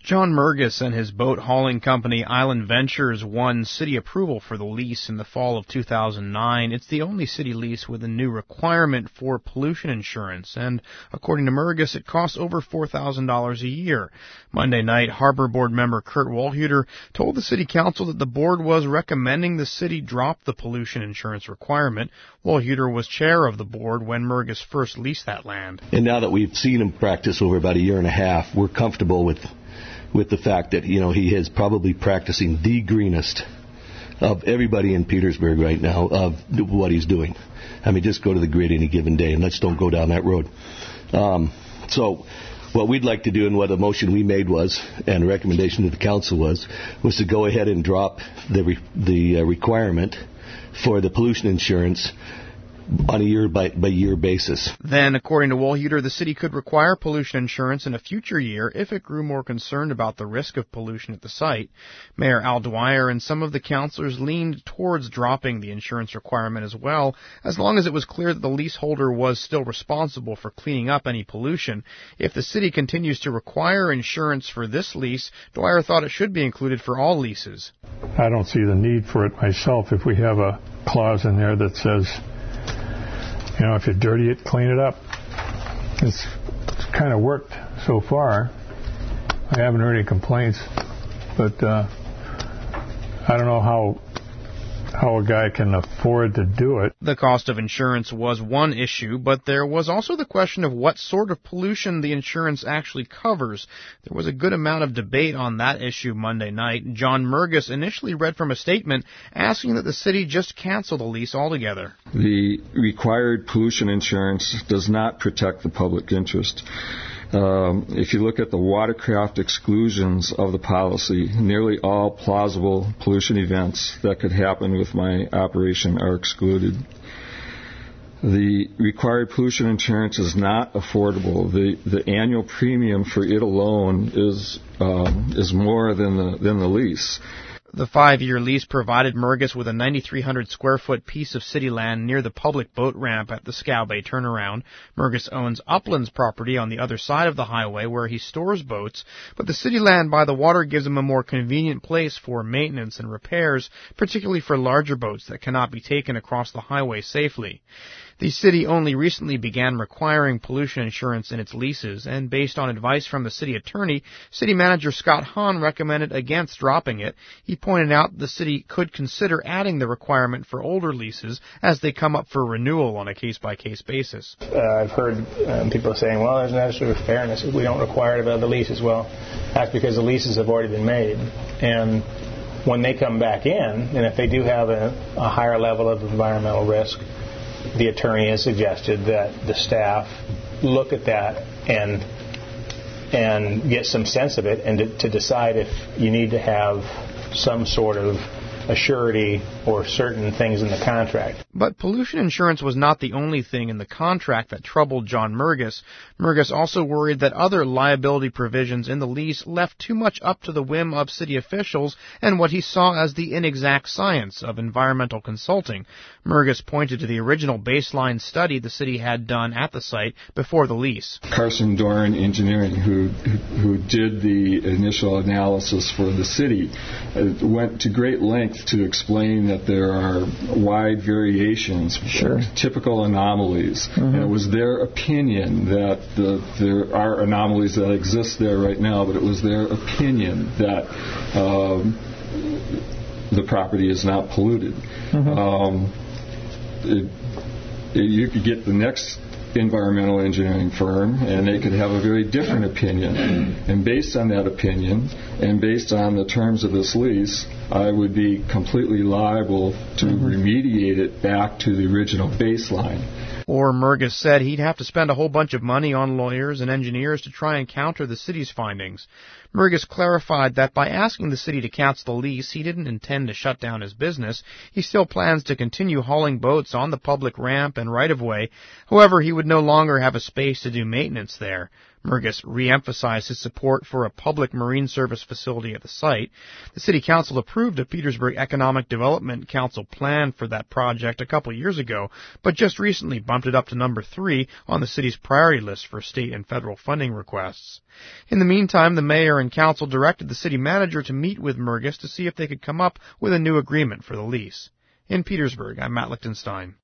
John Mergus and his boat hauling company Island Ventures won city approval for the lease in the fall of 2009. It's the only city lease with a new requirement for pollution insurance, and according to Mergus, it costs over $4,000 a year. Monday night, Harbor Board member Kurt Wohlhuter told the city council that the board was recommending the city drop the pollution insurance requirement. Wohlhuter was chair of the board when Mergus first leased that land. And now that we've seen him practice over about a year and a half, we're comfortable with the fact that, he is probably practicing the greenest of everybody in Petersburg right now of what he's doing. I mean, just go to the grid any given day, and let's don't go down that road. So what we'd like to do, and what the motion we made was, and a recommendation to the council was to go ahead and drop the requirement for the pollution insurance on a year-by-year basis. Then, according to Wohlhuter, the city could require pollution insurance in a future year if it grew more concerned about the risk of pollution at the site. Mayor Al Dwyer and some of the councilors leaned towards dropping the insurance requirement as well, as long as it was clear that the leaseholder was still responsible for cleaning up any pollution. If the city continues to require insurance for this lease, Dwyer thought it should be included for all leases. I don't see the need for it myself if we have a clause in there that says, if you're dirty it, clean it up. It's kind of worked so far. I haven't heard any complaints, but I don't know how a guy can afford to do it. The cost of insurance was one issue, but there was also the question of what sort of pollution the insurance actually covers. There was a good amount of debate on that issue Monday night. John Mergus initially read from a statement asking that the city just cancel the lease altogether. The required pollution insurance does not protect the public interest. If you look at the watercraft exclusions of the policy, nearly all plausible pollution events that could happen with my operation are excluded. The required pollution insurance is not affordable. The annual premium for it alone is more than the lease. The 5-year lease provided Mergus with a 9,300 square foot piece of city land near the public boat ramp at the Scow Bay turnaround. Mergus owns Uplands property on the other side of the highway where he stores boats, but the city land by the water gives him a more convenient place for maintenance and repairs, particularly for larger boats that cannot be taken across the highway safely. The city only recently began requiring pollution insurance in its leases, and based on advice from the city attorney, city manager Scott Hahn recommended against dropping it. He pointed out the city could consider adding the requirement for older leases as they come up for renewal on a case-by-case basis. I've heard people saying, well, there's no sort of fairness if we don't require it about the leases. Well, that's because the leases have already been made, and when they come back in, and if they do have a higher level of environmental risk, the attorney has suggested that the staff look at that and get some sense of it, and to decide if you need to have some sort of a surety or certain things in the contract. But pollution insurance was not the only thing in the contract that troubled John Mergus. Mergus also worried that other liability provisions in the lease left too much up to the whim of city officials and what he saw as the inexact science of environmental consulting. Mergus pointed to the original baseline study the city had done at the site before the lease. Carson Doran Engineering, who did the initial analysis for the city, went to great lengths to explain that there are wide variations, typical anomalies. And it was their opinion that there are anomalies that exist there right now, but it was their opinion that the property is not polluted. You could get the next environmental engineering firm, and they could have a very different opinion. And based on that opinion, and based on the terms of this lease, I would be completely liable to remediate it back to the original baseline. Or Mergus said he'd have to spend a whole bunch of money on lawyers and engineers to try and counter the city's findings. Mergus clarified that by asking the city to cancel the lease, he didn't intend to shut down his business. He still plans to continue hauling boats on the public ramp and right-of-way. However, he would no longer have a space to do maintenance there. Mergus re-emphasized his support for a public marine service facility at the site. The City Council approved a Petersburg Economic Development Council plan for that project a couple years ago, but just recently bumped it up to number 3 on the city's priority list for state and federal funding requests. In the meantime, the mayor and council directed the city manager to meet with Mergus to see if they could come up with a new agreement for the lease. In Petersburg, I'm Matt Lichtenstein.